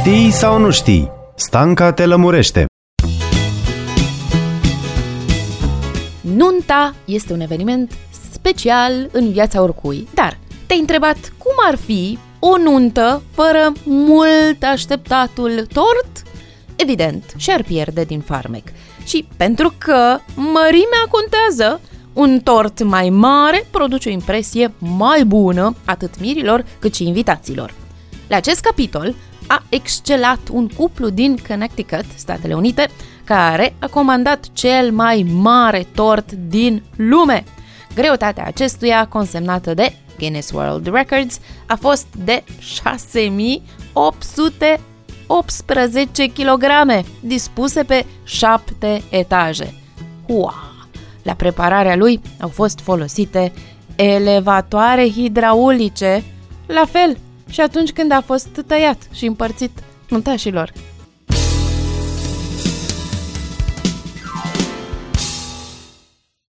Știi sau nu știi? Stanca te lămurește. Nunta este un eveniment special în viața oricui, dar te-ai întrebat cum ar fi o nuntă fără mult așteptatul tort? Evident, și-ar pierde din farmec. Și pentru că mărimea contează, un tort mai mare produce o impresie mai bună atât mirilor cât și invitaților. La acest capitol a excelat un cuplu din Connecticut, Statele Unite, care a comandat cel mai mare tort din lume. Greutatea acestuia, consemnată de Guinness World Records, a fost de 6818 kg, dispuse pe 7 etaje. Wow! La prepararea lui au fost folosite elevatoare hidraulice, la fel și atunci când a fost tăiat și împărțit nuntașilor.